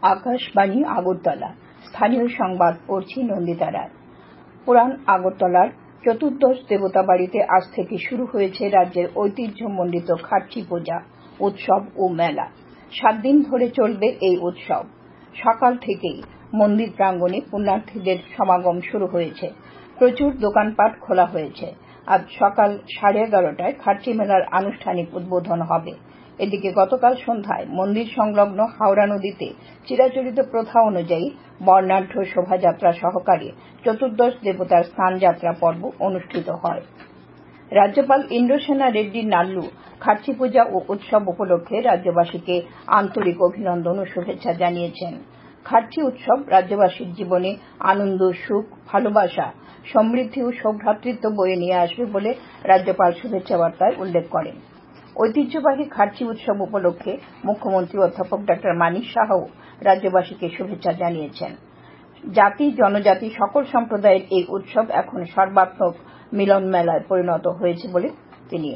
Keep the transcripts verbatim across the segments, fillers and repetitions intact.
আকাশবাণী আগরতলা স্থানীয় সংবাদ পড়ছি নন্দিতা রায়। পুরান আগরতলার চতুর্দশ দেবতা বাড়িতে আজ থেকে শুরু হয়েছে রাজ্যের ঐতিহ্যমণ্ডিত খার্চি পূজা উৎসব ও মেলা। সাত দিন ধরে চলবে এই উৎসব। সকাল থেকেই মন্দির প্রাঙ্গণে পুণ্যার্থীদের সমাগম শুরু হয়েছে। প্রচুর দোকানপাট খোলা হয়েছে। আজ সকাল সাড়ে এগারোটায় খার্চি মেলার আনুষ্ঠানিক উদ্বোধন হবে। এদিকে গতকাল সন্ধ্যায় মন্দির সংলগ্ন হাওড়া নদীতে চিরাচরিত প্রথা অনুযায়ী বর্ণাঢ্য শোভাযাত্রা সহকারে চতুর্দশ দেবতার স্নানযাত্রা পর্ব অনুষ্ঠিত হয়। রাজ্যপাল ইন্দ্রসেনা রেড্ডি নাল্লু খার্চি পূজা ও উৎসব উপলক্ষে রাজ্যবাসীকে আন্তরিক অভিনন্দন ও শুভেচ্ছা জানিয়েছেন। খার্চি উৎসব রাজ্যবাসীর জীবনে আনন্দ, সুখ, ভালোবাসা, সমৃদ্ধি ও সৌভ্রাতৃত্ব বয়ে নিয়ে আসবে বলে রাজ্যপাল শুভেচ্ছা বার্তায় উল্লেখ করেন। ঐতিহ্যবাহী খার্চি উৎসব উপলক্ষে মুখ্যমন্ত্রী অধ্যাপক ডক্টর মানিক সাহাও রাজ্যবাসীকে শুভেচ্ছা জানিয়েছেন। জাতি জনজাতি সকল সম্প্রদায়ের এই উৎসব এখন সর্বাত্মক মিলন মেলায় পরিণত হয়েছে বলে তিনি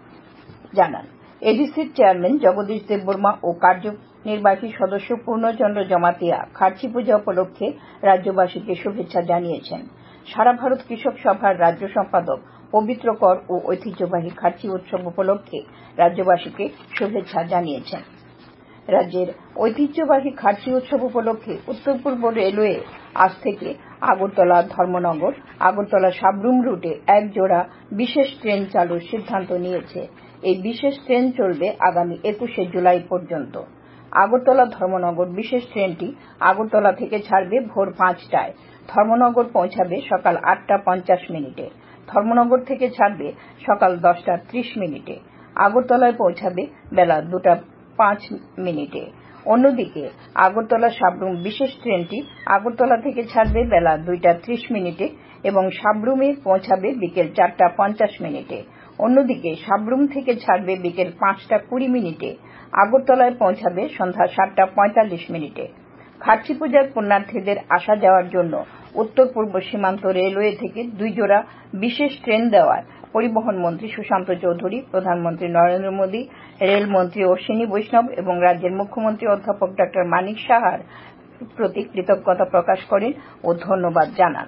জানান। এডিসির চেয়ারম্যান জগদীশ দেববর্মা ও কার্যনির্বাহী সদস্য পূর্ণচন্দ্র জমাতিয়া খার্চি পূজা উপলক্ষে রাজ্যবাসীকে শুভেচ্ছা জানিয়েছেন। সারা ভারত কৃষক সভার রাজ্য সম্পাদক পবিত্র কর ও ঐতিহ্যবাহী খার্চি উৎসব উপলক্ষে রাজ্যবাসীকে শুভেচ্ছা জানিয়েছেন। রাজ্যের ঐতিহ্যবাহী খার্চি উৎসব উপলক্ষে উত্তর পূর্ব রেলওয়ে আজ থেকে আগরতলা ধর্মনগর আগরতলা সাবরুম রুটে এক জোড়া বিশেষ ট্রেন চালুর সিদ্ধান্ত নিয়েছে। এই বিশেষ ট্রেন চলবে আগামী একুশে জুলাই পর্যন্ত। আগরতলা ধর্মনগর বিশেষ ট্রেনটি আগরতলা থেকে ছাড়বে ভোর পাঁচটায়, ধর্মনগর পৌঁছাবে সকাল আটটা পঞ্চাশ মিনিটে। ধর্মনগর থেকে ছাড়বে সকাল দশটা ত্রিশ মিনিটে, আগরতলায় পৌঁছাবে বেলা দুটা পাঁচ মিনিটে। অন্যদিকে আগরতলা সাবরুম বিশেষ ট্রেনটি আগরতলা থেকে ছাড়বে বেলা দুইটা ত্রিশ মিনিটে এবং সাবরুমে পৌঁছাবে বিকেল চারটা পঞ্চাশ মিনিটে। অন্যদিকে সাবরুম থেকে ছাড়বে বিকেল পাঁচটা কুড়ি মিনিটে, আগরতলায় পৌঁছাবে সন্ধ্যা সাতটা পঁয়তাল্লিশ মিনিটে। খার্চি পূজার পুণ্যার্থীদের আসা যাওয়ার জন্য উত্তর পূর্ব সীমান্ত রেলওয়ে থেকে দুই জোড়া বিশেষ ট্রেন দেওয়ার পরিবহন মন্ত্রী সুশান্ত চৌধুরী, প্রধানমন্ত্রী নরেন্দ্র মোদী, রেলমন্ত্রী অশ্বিনী বৈষ্ণব এবং রাজ্যের মুখ্যমন্ত্রী অধ্যাপক ডক্টর মানিক সাহার প্রতি কৃতজ্ঞতা প্রকাশ করেন ও ধন্যবাদ জানান।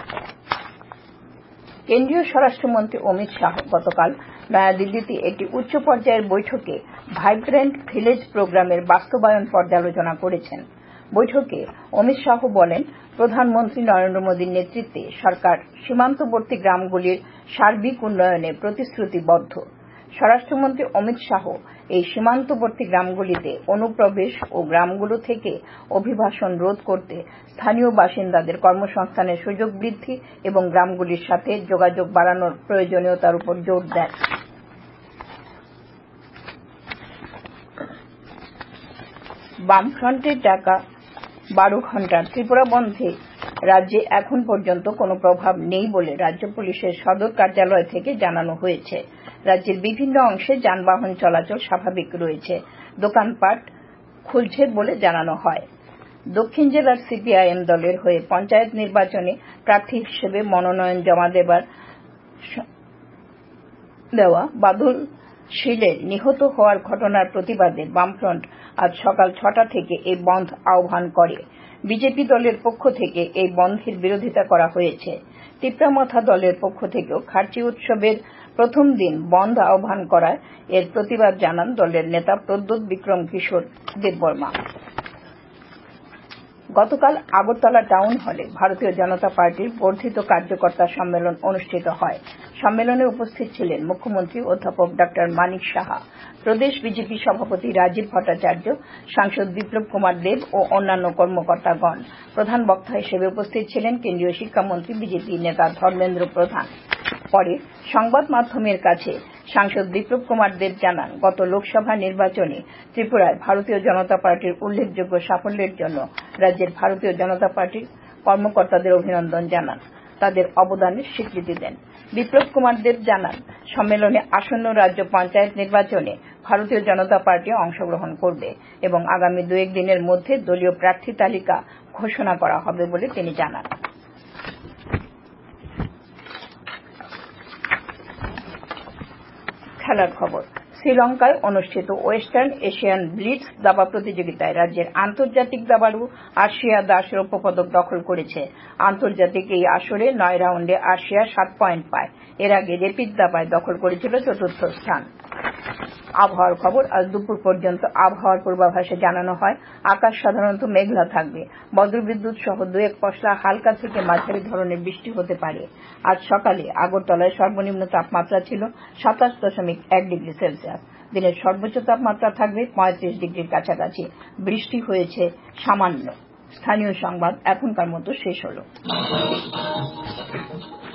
কেন্দ্রীয় স্বরাষ্ট্রমন্ত্রী অমিত শাহ গতকাল নয়াদিল্লিতে একটি উচ্চ পর্যায়ের বৈঠকে ভাইব্রেন্ট ভিলেজ প্রোগ্রামের বাস্তবায়ন পর্যালোচনা করেছেন। বৈঠকে অমিত শাহ বলেন, প্রধানমন্ত্রী নরেন্দ্র মোদীর নেতৃত্বে সরকার সীমান্তবর্তী গ্রামগুলির সার্বিক উন্নয়নে প্রতিশ্রুতিবদ্ধ। স্বরাষ্ট্রমন্ত্রী অমিত শাহ এই সীমান্তবর্তী গ্রামগুলিতে অনুপ্রবেশ ও গ্রামগুলো থেকে অভিবাসন রোধ করতে স্থানীয় বাসিন্দাদের কর্মসংস্থানের সুযোগ বৃদ্ধি এবং গ্রামগুলির সাথে যোগাযোগ বাড়ানোর প্রয়োজনীয়তার উপর জোর দেন। বামফ্রন্টের ডাকা বারো ঘণ্টার ত্রিপুরা বন্ধে রাজ্যে এখন পর্যন্ত কোনো প্রভাব নেই বলে রাজ্য পুলিশের সদর কার্যালয় থেকে জানানো হয়েছে। রাজ্যের বিভিন্ন অংশে যানবাহন চলাচল স্বাভাবিক রয়েছে, দোকানপাট খুলছে বলে জানানো হয়। দক্ষিণ জেলার সিপিআইএম দলের হয়ে পঞ্চায়েত নির্বাচনে প্রার্থী হিসেবে মনোনয়ন জমা দেবার দেওয়া বাদল শীলের নিহত হওয়ার ঘটনার প্রতিবাদে বামফ্রন্ট আজ সকাল ছটা থেকে এই বন্ধ আহ্বান করে। বিজেপি দলের পক্ষ থেকে এই বন্ধের বিরোধিতা করা হয়েছে। তিপ্রামথা দলের পক্ষ থেকেও খার্চি উৎসবের প্রথম দিন বন্ধ আহ্বান করায় এর প্রতিবাদ জানান দলের নেতা প্রদ্যোৎ বিক্রম কিশোর দেববর্মা। গতকাল আগরতলা টাউন হলে ভারতীয় জনতা পার্টির বর্ধিত কার্যকর্তা সম্মেলন অনুষ্ঠিত হয়। সম্মেলনে উপস্থিত ছিলেন মুখ্যমন্ত্রী অধ্যাপক ডক্টর মানিক সাহা, প্রদেশ বিজেপি সভাপতি রাজীব ভট্টাচার্য, সাংসদ বিপ্লব কুমার দেব ও অন্যান্য কর্মকর্তাগণ। প্রধান বক্তা হিসেবে উপস্থিত ছিলেন কেন্দ্রীয় শিক্ষামন্ত্রী বিজেপি নেতা ধর্মেন্দ্র প্রধান। পরে সংবাদ মাধ্যমের কাছে সাংসদ বিপ্লব কুমার দেব জানান, গত লোকসভা নির্বাচনে ত্রিপুরায় ভারতীয় জনতা পার্টির উল্লেখযোগ্য সাফল্যের জন্য রাজ্যের ভারতীয় জনতা পার্টির কর্মকর্তাদের অভিনন্দন জানান, তাদের অবদানের স্বীকৃতি দেন। বিপ্লব কুমার দেব জানান, সম্মেলনে আসন্ন রাজ্য পঞ্চায়েত নির্বাচনে ভারতীয় জনতা পার্টি অংশগ্রহণ করবে এবং আগামী দু এক দিনের মধ্যে দলীয় প্রার্থী তালিকা ঘোষণা করা হবে বলে তিনি জানান। খেলার খবর। শ্রীলঙ্কায় অনুষ্ঠিত ওয়েস্টার্ন এশিয়ান ব্লিটজ দাবা প্রতিযোগিতায় রাজ্যের আন্তর্জাতিক দাবাড়ু আর্শিয়া দাস রৌপ্য পদক দখল করেছে। আন্তর্জাতিক এই আসরে নয় রাউন্ডে আর্শিয়া সাত পয়েন্ট পায়। এর আগে রেপিড দাবায় দখল করেছিল চতুর্থ স্থান। আবহাওয়ার খবর। আজ দুপুর পর্যন্ত আবহাওয়ার পূর্বাভাসে জানানো হয় আকাশ সাধারণত মেঘলা থাকবে। বজ্রবিদ্যুৎ সহ দু এক পশলা হালকা থেকে মাঝারি ধরনের বৃষ্টি হতে পারে। আজ সকালে আগরতলায় সর্বনিম্ন তাপমাত্রা ছিল সাতাশ দশমিক এক ডিগ্রি সেলসিয়াস। দিনের সর্বোচ্চ তাপমাত্রা থাকবে পঁয়ত্রিশ ডিগ্রির কাছাকাছি। বৃষ্টি হয়েছে সামান্য। স্থানীয় সংবাদ এখনকার মতো শেষ হলো।